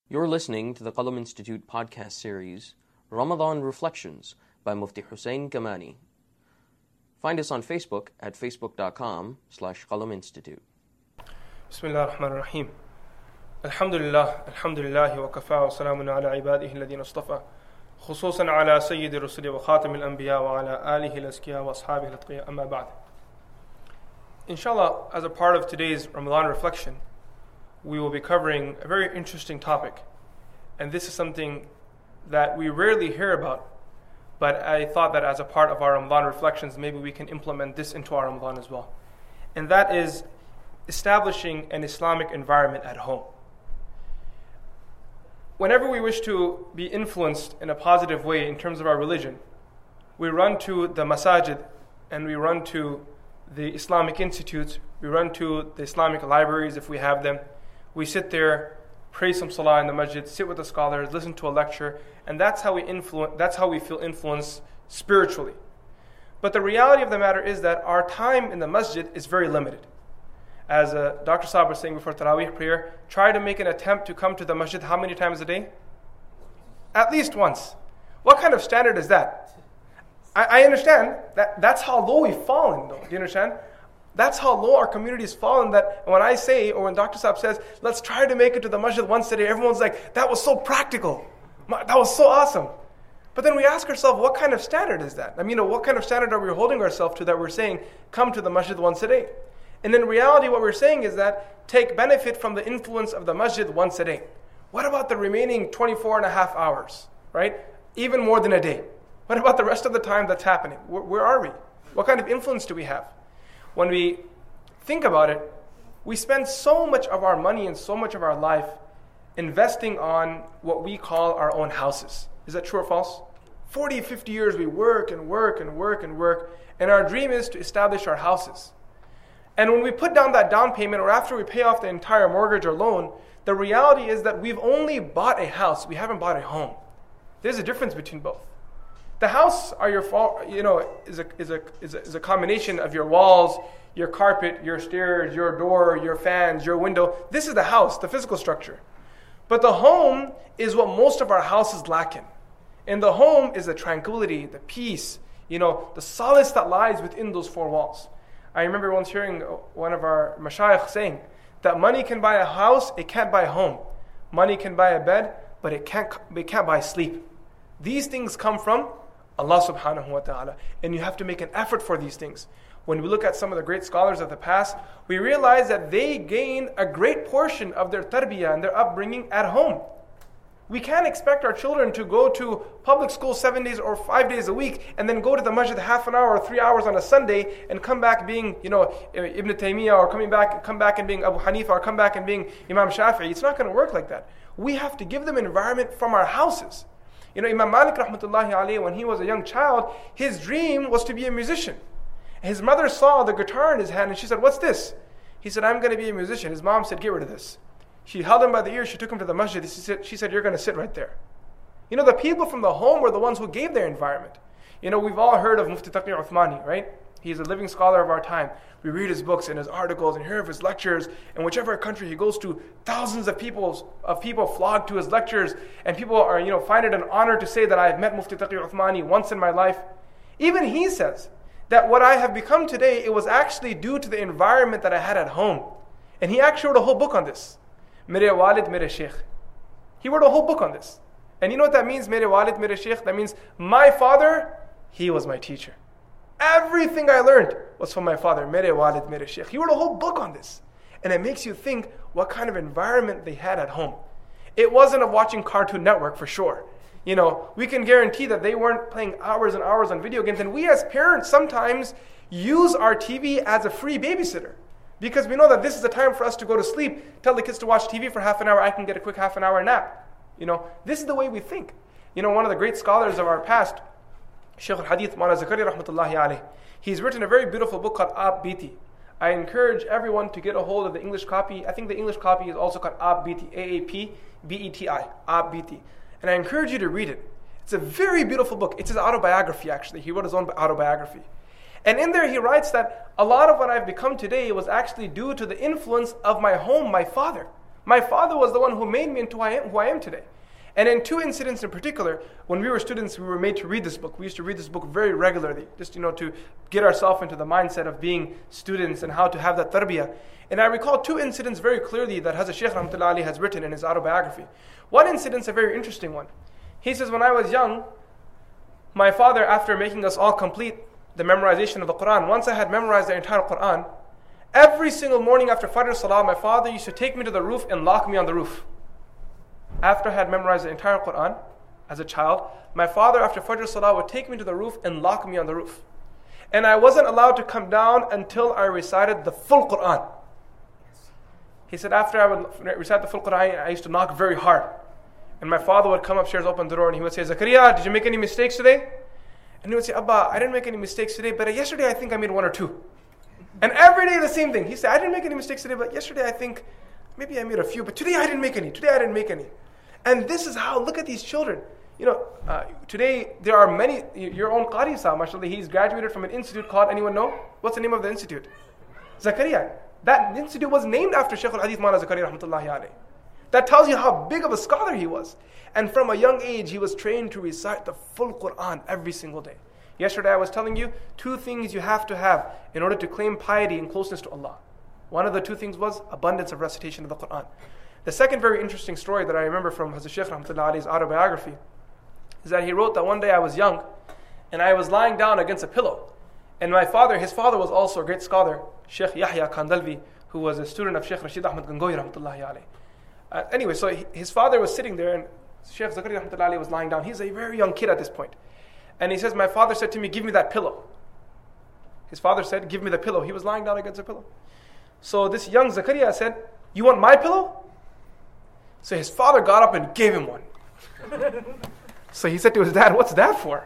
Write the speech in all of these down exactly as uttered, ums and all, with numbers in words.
You're listening to the Qalam Institute podcast series, Ramadan Reflections by Mufti Hussein Kamani. Find us on Facebook at facebook.com slash Qalam Institute. Bismillah ar-Rahman ar-Rahim. Alhamdulillah, alhamdulillah wa kafa wa salamun ala ibadihi alladhina istafa. Khususan ala sayyidi rusuli wa khatam al-anbiya wa ala alihi al-azkiya wa ashabihi al-atqiya amma ba'd. Inshallah, as a part of today's Ramadan reflection, we will be covering a very interesting topic. And this is something that we rarely hear about, but I thought that as a part of our Ramadan reflections, maybe we can implement this into our Ramadan as well. And that is establishing an Islamic environment at home. Whenever we wish to be influenced in a positive way in terms of our religion, we run to the masajid and we run to the Islamic institutes, we run to the Islamic libraries if we have them. We sit there, pray some salah in the masjid, sit with the scholars, listen to a lecture, and that's how we influ- that's how we feel influenced spiritually. But the reality of the matter is that our time in the masjid is very limited. As uh, Doctor Saab was saying before Taraweeh prayer, try to make an attempt to come to the masjid how many times a day? At least once. What kind of standard is that? I, I understand that that's how low we've fallen, though. Do you understand? That's how low our community has fallen, that when I say, or when Doctor Saab says, let's try to make it to the masjid once a day, everyone's like, that was so practical. That was so awesome. But then we ask ourselves, what kind of standard is that? I mean, you know, what kind of standard are we holding ourselves to that we're saying, come to the masjid once a day? And in reality, what we're saying is that take benefit from the influence of the masjid once a day. What about the remaining twenty-four and a half hours, right? Even more than a day. What about the rest of the time that's happening? Where, where are we? What kind of influence do we have? When we think about it, we spend so much of our money and so much of our life investing on what we call our own houses. Is that true or false? forty, fifty years we work and work and work and work, and our dream is to establish our houses. And when we put down that down payment, or after we pay off the entire mortgage or loan, the reality is that we've only bought a house, we haven't bought a home. There's a difference between both. The house are your, you know, is a is a is a is a combination of your walls, your carpet, your stairs, your door, your fans, your window. This is the house, the physical structure. But the home is what most of our houses lack in. And the home is the tranquility, the peace, you know, the solace that lies within those four walls. I remember once hearing one of our mashayikh saying that money can buy a house, it can't buy a home. Money can buy a bed, but it can't it can't buy sleep. These things come from Allah subhanahu wa ta'ala. And you have to make an effort for these things. When we look at some of the great scholars of the past, we realize that they gain a great portion of their tarbiyah and their upbringing at home. We can't expect our children to go to public school seven days or five days a week and then go to the masjid half an hour or three hours on a Sunday and come back being, you know, Ibn Taymiyyah, or coming back, come back and being Abu Hanifa, or come back and being Imam Shafi'i. It's not going to work like that. We have to give them an environment from our houses. You know, Imam Malik rahmatullahi alayhi, when he was a young child, his dream was to be a musician. His mother saw the guitar in his hand and she said, what's this? He said, I'm going to be a musician. His mom said, get rid of this. She held him by the ear, she took him to the masjid. She said, she said, you're going to sit right there. You know, the people from the home were the ones who gave their environment. You know, we've all heard of Mufti Taqi Uthmani, right? He's a living scholar of our time. We read his books and his articles and hear of his lectures. And whichever country he goes to, thousands of people of people flock to his lectures. And people are, you know, find it an honor to say that I have met Mufti Taqi Uthmani once in my life. Even he says that what I have become today, it was actually due to the environment that I had at home. And he actually wrote a whole book on this. Mere walid, mere sheikh. He wrote a whole book on this. And you know what that means, mere walid, mere sheikh? That means my father, he was my teacher. Everything I learned was from my father. Mere walid, mere sheikh. He wrote a whole book on this. And it makes you think what kind of environment they had at home. It wasn't of watching Cartoon Network for sure. You know, we can guarantee that they weren't playing hours and hours on video games. And we as parents sometimes use our T V as a free babysitter. Because we know that this is the time for us to go to sleep. Tell the kids to watch T V for half an hour. I can get a quick half an hour nap. You know, this is the way we think. You know, one of the great scholars of our past, Shaykh al-Hadith Maulana Zakaria rahmatullahi alayhi, he's written a very beautiful book called Aap Biti. I encourage everyone to get a hold of the English copy. I think the English copy is also called Aap Biti, A A P B E T I, Aap Biti. And I encourage you to read it. It's a very beautiful book. It's his autobiography, actually. He wrote his own autobiography. And in there he writes that a lot of what I've become today was actually due to the influence of my home, my father. My father was the one who made me into who I am, who I am today. And in two incidents in particular, when we were students, we were made to read this book. We used to read this book very regularly, just, you know, to get ourselves into the mindset of being students and how to have that tarbiyah. And I recall two incidents very clearly that Hazrat Shaykh Rahmatullah Ali has written in his autobiography. One incident's a very interesting one. He says, when I was young, my father, after making us all complete the memorization of the Quran, once I had memorized the entire Quran, every single morning after Fajr Salah, my father used to take me to the roof and lock me on the roof. After I had memorized the entire Quran as a child, my father after Fajr Salah would take me to the roof and lock me on the roof. And I wasn't allowed to come down until I recited the full Quran. He said after I would recite the full Quran, I used to knock very hard. And my father would come upstairs, open the door, and he would say, Zakaria, did you make any mistakes today? And he would say, Abba, I didn't make any mistakes today, but yesterday I think I made one or two. And every day the same thing. He said, I didn't make any mistakes today, but yesterday I think maybe I made a few, but today I didn't make any. Today I didn't make any. And this is how, look at these children. You know, uh, today there are many, your own Qari Sahib, mashallah, he's graduated from an institute called, anyone know? What's the name of the institute? Zakaria. That institute was named after Shaykh al-Hadith Maulana Zakaria Rahmatullahi alayhi. That tells you how big of a scholar he was. And from a young age, he was trained to recite the full Quran every single day. Yesterday I was telling you, two things you have to have in order to claim piety and closeness to Allah. One of the two things was abundance of recitation of the Quran. The second very interesting story that I remember from Hazrat Shaykh Rahmatullahi alayhi's autobiography is that he wrote that one day I was young and I was lying down against a pillow. And my father, his father was also a great scholar, Shaykh Yahya Kandalvi, who was a student of Shaykh Rashid Ahmad Gangohi Rahmatullahi alayhi. Uh, anyway, so he, his father was sitting there and Shaykh Zakaria Rahmatullahi alayhi was lying down. He's a very young kid at this point. And he says, my father said to me, give me that pillow. His father said, give me the pillow. He was lying down against a pillow. So this young Zakaria said, you want my pillow? So his father got up and gave him one. So he said to his dad, what's that for?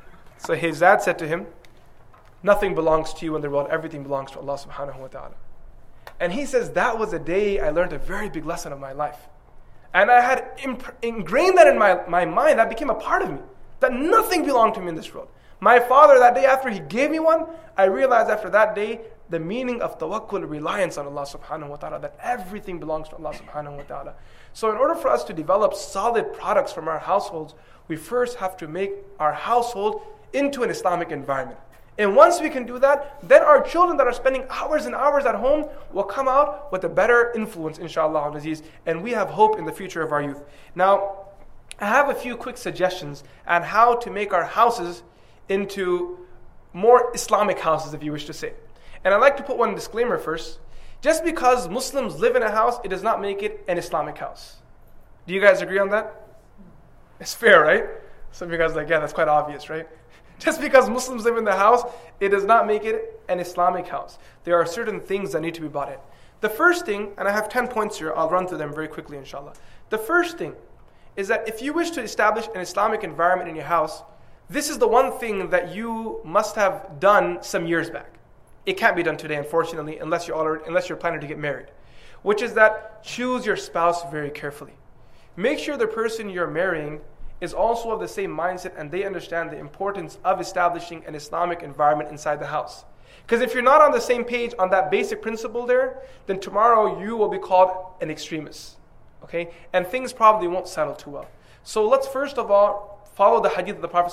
So his dad said to him, nothing belongs to you in the world. Everything belongs to Allah subhanahu wa ta'ala. And he says, that was a day I learned a very big lesson of my life. And I had imp- ingrained that in my, my mind. That became a part of me. That nothing belonged to me in this world. My father, that day after he gave me one, I realized after that day, the meaning of tawakkul, reliance on Allah subhanahu wa ta'ala, that everything belongs to Allah subhanahu wa ta'ala. So in order for us to develop solid products from our households, we first have to make our household into an Islamic environment. And once we can do that, then our children that are spending hours and hours at home will come out with a better influence, inshallah al-Aziz. And we have hope in the future of our youth. Now, I have a few quick suggestions on how to make our houses into more Islamic houses, if you wish to say. And I'd like to put one disclaimer first. Just because Muslims live in a house, it does not make it an Islamic house. Do you guys agree on that? It's fair, right? Some of you guys are like, yeah, that's quite obvious, right? Just because Muslims live in the house, it does not make it an Islamic house. There are certain things that need to be brought in. The first thing, and I have ten points here, I'll run through them very quickly, inshallah. The first thing is that if you wish to establish an Islamic environment in your house, this is the one thing that you must have done some years back. It can't be done today, unfortunately, unless you're already, unless you're planning to get married. Which is that choose your spouse very carefully. Make sure the person you're marrying is also of the same mindset and they understand the importance of establishing an Islamic environment inside the house. Because if you're not on the same page on that basic principle there, then tomorrow you will be called an extremist. Okay? And things probably won't settle too well. So let's first of all follow the hadith of the Prophet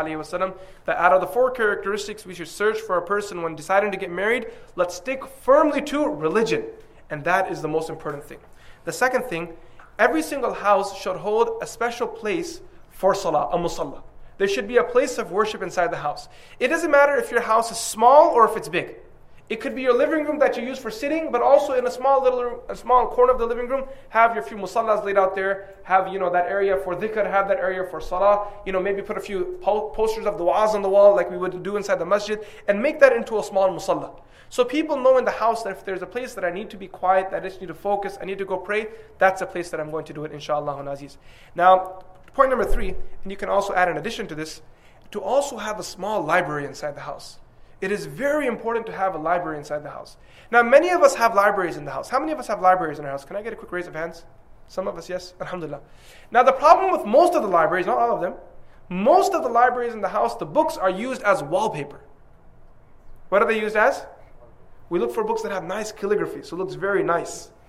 ﷺ that out of the four characteristics we should search for a person when deciding to get married, let's stick firmly to religion. And that is the most important thing. The second thing, every single house should hold a special place for salah, a musalla. There should be a place of worship inside the house. It doesn't matter if your house is small or if it's big. It could be your living room that you use for sitting, but also in a small little room, a small corner of the living room, have your few musallas laid out there, have, you know, that area for dhikr, have that area for salah, you know, maybe put a few po- posters of du'as on the wall like we would do inside the masjid, and make that into a small musalla. So people know in the house that if there's a place that I need to be quiet, that I just need to focus, I need to go pray, that's a place that I'm going to do it, inshallah al-Aziz. Now, point number three, and you can also add in addition to this, to also have a small library inside the house. It is very important to have a library inside the house. Now, many of us have libraries in the house. How many of us have libraries in our house? Can I get a quick raise of hands? Some of us, yes? Alhamdulillah. Now, the problem with most of the libraries, not all of them, most of the libraries in the house, the books are used as wallpaper. What are they used as? We look for books that have nice calligraphy, so it looks very nice.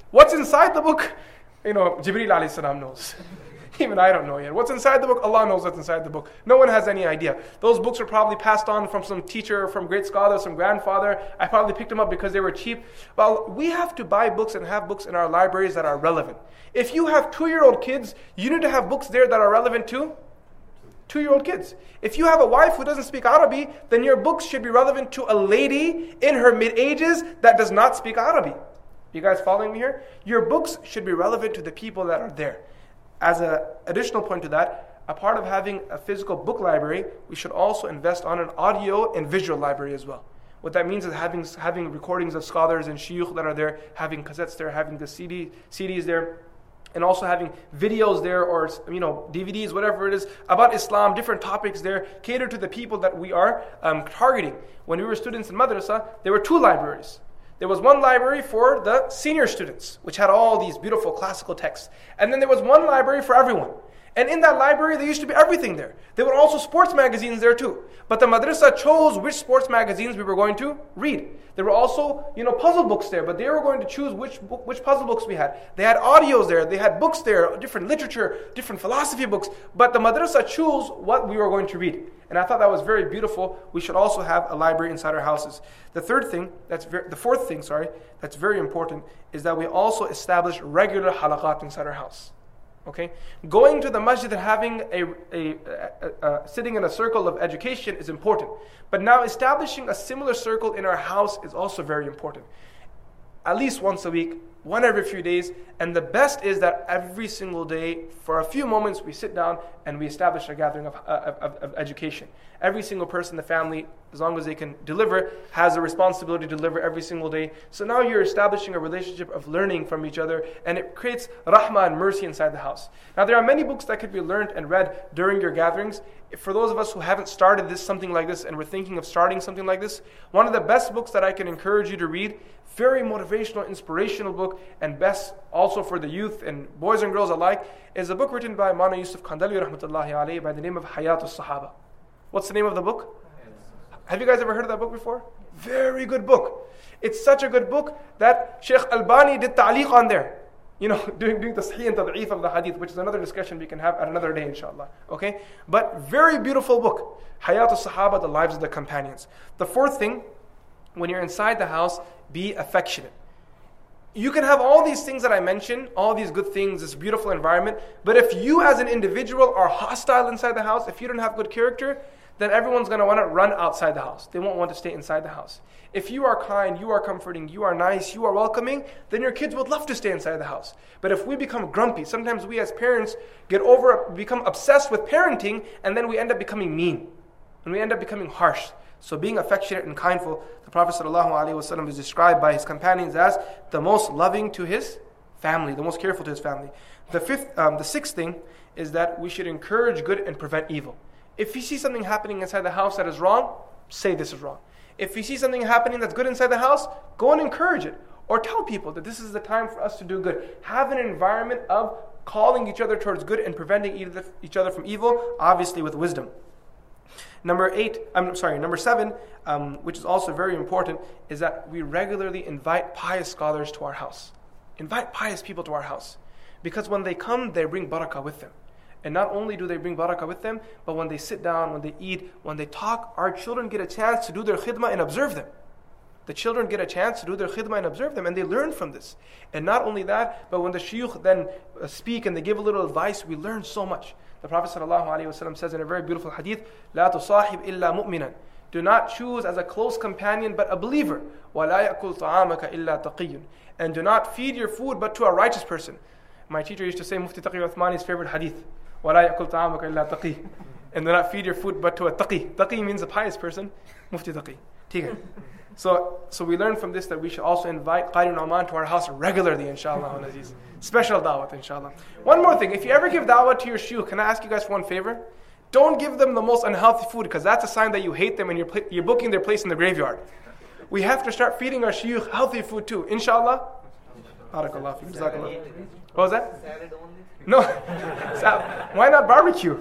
What's inside the book? You know, Jibreel alayhi salam knows. Even I don't know yet. What's inside the book? Allah knows what's inside the book. No one has any idea. Those books are probably passed on from some teacher, from great scholar, some grandfather. I probably picked them up because they were cheap. Well, we have to buy books and have books in our libraries that are relevant. If you have two-year-old kids, you need to have books there that are relevant to two-year-old kids. If you have a wife who doesn't speak Arabic, then your books should be relevant to a lady in her mid-ages that does not speak Arabic. You guys following me here? Your books should be relevant to the people that are there. As an additional point to that, a part of having a physical book library, we should also invest on an audio and visual library as well. What that means is having having recordings of scholars and shuyukh that are there, having cassettes there, having the C D, C Ds there, and also having videos there, or you know D V Ds, whatever it is, about Islam, different topics there, cater to the people that we are um, targeting. When we were students in madrasa, there were two libraries. There was one library for the senior students, which had all these beautiful classical texts. And then there was one library for everyone. And in that library, there used to be everything there. There were also sports magazines there too. But the madrasa chose which sports magazines we were going to read. There were also, you know, puzzle books there, but they were going to choose which book, which puzzle books we had. They had audios there, they had books there, different literature, different philosophy books. But the madrasa chose what we were going to read. And I thought that was very beautiful. We should also have a library inside our houses. The third thing, that's very, the fourth thing, sorry, that's very important, is that we also establish regular halaqat inside our house. Okay, going to the masjid and having a, a, a, a sitting in a circle of education is important. But now establishing a similar circle in our house is also very important. At least once a week, one every few days, and the best is that every single day, for a few moments, we sit down and we establish a gathering of, of, of, of education. Every single person in the family, as long as they can deliver, has a responsibility to deliver every single day. So now you're establishing a relationship of learning from each other, and it creates rahmah and mercy inside the house. Now there are many books that could be learned and read during your gatherings. For those of us who haven't started this, something like this, and we're thinking of starting something like this, one of the best books that I can encourage you to read, very motivational, inspirational book, and best also for the youth and boys and girls alike, is a book written by Maulana Yusuf Kandhlawi rahmatullahi alayhi by the name of Hayat al-Sahaba. What's the name of the book? Have you guys ever heard of that book before? Very good book. It's such a good book that Sheikh Albani did ta'liq on there. You know, doing, doing the sahih and tad'if of the hadith, which is another discussion we can have at another day, inshallah. Okay? But very beautiful book. Hayat al-Sahaba, the lives of the companions. The fourth thing, when you're inside the house, be affectionate. You can have all these things that I mentioned, all these good things, this beautiful environment, but if you as an individual are hostile inside the house, if you don't have good character, then everyone's going to want to run outside the house. They won't want to stay inside the house. If you are kind, you are comforting, you are nice, you are welcoming, then your kids would love to stay inside the house. But if we become grumpy, sometimes we as parents get over, become obsessed with parenting, and then we end up becoming mean. And we end up becoming harsh. So being affectionate and kindful, the Prophet ﷺ is described by his companions as the most loving to his family, the most careful to his family. The fifth, um, the sixth thing is that we should encourage good and prevent evil. If you see something happening inside the house that is wrong, say this is wrong. If you see something happening that's good inside the house, go and encourage it. Or tell people that this is the time for us to do good. Have an environment of calling each other towards good and preventing each other from evil, obviously with wisdom. Number eight, I'm sorry, number seven, um, which is also very important, is that we regularly invite pious scholars to our house. Invite pious people to our house. Because when they come, they bring barakah with them. And not only do they bring barakah with them, but when they sit down, when they eat, when they talk, our children get a chance to do their khidmah and observe them. The children get a chance to do their khidmah and observe them, and they learn from this. And not only that, but when the shuyukh then speak and they give a little advice, we learn so much. The Prophet ﷺ says in a very beautiful hadith, لا تصاحب إلا مؤمنا. Do not choose as a close companion but a believer. ولا يأكل طعامك إلا تقي. And do not feed your food but to a righteous person. My teacher used to say, Mufti Taqi Uthmani's favorite hadith, ولا يأكل طعامك إلا تقي. And do not feed your food but to a taqi. Taqi means a pious person. Mufti Taqi. Tigay. So, so we learn from this that we should also invite Qari Nu'man to our house regularly, inshallah. Special da'wat, inshallah. One more thing, if you ever give da'wat to your shuyukh, can I ask you guys for one favor? Don't give them the most unhealthy food, because that's a sign that you hate them and you're, you're booking their place in the graveyard. We have to start feeding our shuyukh healthy food too, inshallah. Barakallah fi, jazakallah. What was that? Salad only? No. Why not barbecue?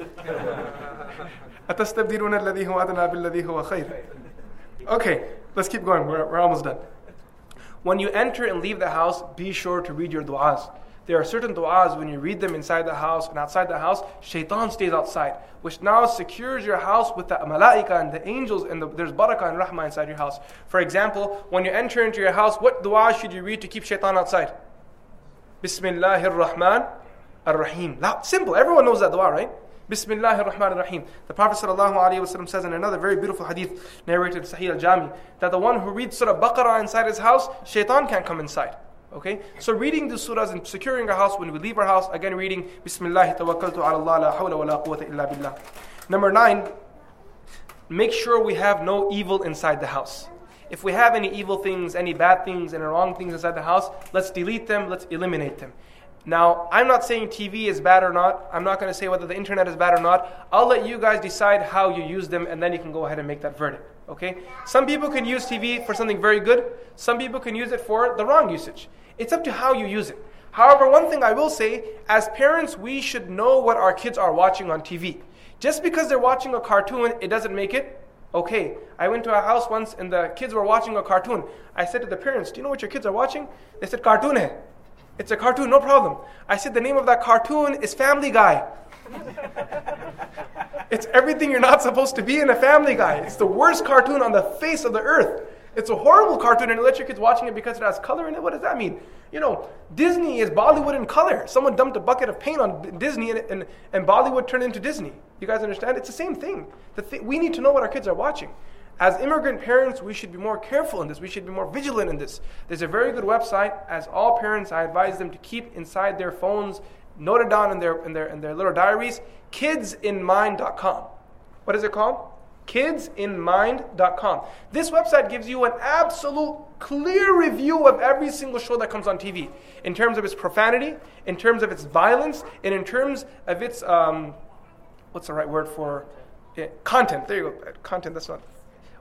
أَتَسْتَبْدِلُونَ الَّذِي هُوَ أَدْنَى بِالَّذِي هُوَ خَيْرٌ. Okay, let's keep going. We're, we're almost done. When you enter and leave the house, be sure to read your du'as. There are certain du'as, when you read them inside the house and outside the house, shaitan stays outside, which now secures your house with the malaika and the angels, and the, there's barakah and rahmah inside your house. For example, when you enter into your house, what dua should you read to keep shaitan outside? Bismillahir Rahman Ar-Rahim. Simple, everyone knows that dua, right? Bismillahir Rahman Ar-Rahim. The Prophet ﷺ says in another very beautiful hadith narrated in Sahih al-Jami, that the one who reads Surah Baqarah inside his house, shaitan can't come inside. Okay, so reading the surahs and securing our house when we leave our house, again reading Bismillah tawakkaltu ala Allah la hawla wa la quwwata illa billah. Number nine, make sure we have no evil inside the house. If we have any evil things, any bad things, any wrong things inside the house, let's delete them, let's eliminate them. Now, I'm not saying T V is bad or not. I'm not going to say whether the internet is bad or not. I'll let you guys decide how you use them, and then you can go ahead and make that verdict. Okay? Some people can use T V for something very good. Some people can use it for the wrong usage. It's up to how you use it. However, one thing I will say, as parents, we should know what our kids are watching on T V. Just because they're watching a cartoon, it doesn't make it okay. I went to a house once and the kids were watching a cartoon. I said to the parents, do you know what your kids are watching? They said, cartoon hai. It's a cartoon, no problem. I said, the name of that cartoon is Family Guy. It's everything you're not supposed to be in a Family Guy. It's the worst cartoon on the face of the earth. It's a horrible cartoon, and you let your kids watching it because it has color in it. What does that mean? You know, Disney is Bollywood in color. Someone dumped a bucket of paint on Disney, and, and, and Bollywood turned into Disney. You guys understand? It's the same thing. The th- we need to know what our kids are watching. As immigrant parents, we should be more careful in this. We should be more vigilant in this. There's a very good website. As all parents, I advise them to keep inside their phones, note it down in their in their in their little diaries. kids in mind dot com. What is it called? kids in mind dot com. This website gives you an absolute clear review of every single show that comes on T V, in terms of its profanity, in terms of its violence, and in terms of its um, what's the right word for it? Content. There you go. Content. That's not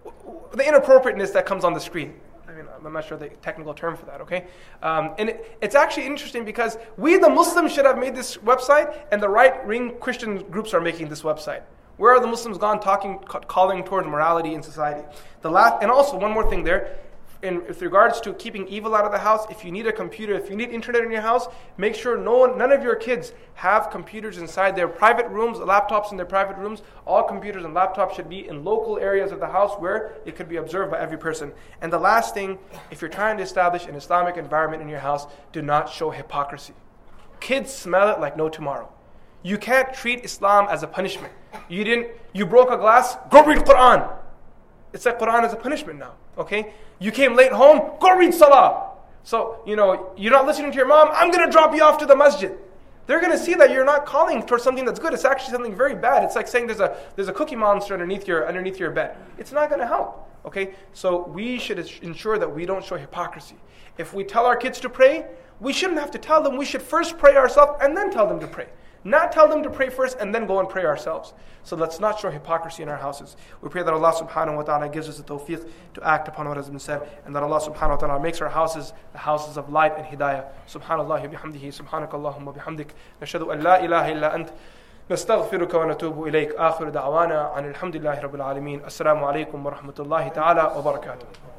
the inappropriateness that comes on the screen. I mean, I'm not sure the technical term for that, okay? Um, and it, it's actually interesting because we, the Muslims, should have made this website, and the right-wing Christian groups are making this website. Where are the Muslims gone talking, calling towards morality in society? The last, and also, one more thing there, in with regards to keeping evil out of the house, if you need a computer, if you need internet in your house, make sure no one, none of your kids have computers inside their private rooms, laptops in their private rooms. All computers and laptops should be in local areas of the house where it could be observed by every person. And the last thing, if you're trying to establish an Islamic environment in your house, do not show hypocrisy. Kids smell it like no tomorrow. You can't treat Islam as a punishment. You didn't, you broke a glass, go read Quran. It's like Quran is a punishment now, okay? You came late home, go read Salah. So, you know, you're not listening to your mom, I'm going to drop you off to the masjid. They're going to see that you're not calling towards something that's good. It's actually something very bad. It's like saying there's a there's a cookie monster underneath your underneath your bed. It's not going to help, okay? So we should ensure that we don't show hypocrisy. If we tell our kids to pray, we shouldn't have to tell them. We should first pray ourselves and then tell them to pray. Not tell them to pray first and then go and pray ourselves. So let's not show hypocrisy in our houses. We pray that Allah subhanahu wa ta'ala gives us the tawfiq to act upon what has been said, and that Allah subhanahu wa ta'ala makes our houses the houses of light and hidayah. Subhanallah wa bihamdihi, subhanakallahumma bihamdik, nashhadu an la ilaha illa ant, nastaghfiruka wa natubu ilayk. Akhiru da'wana an alhamdulillahi rabbil alameen. Assalamu alaikum wa rahmatullahi ta'ala wa barakatuh.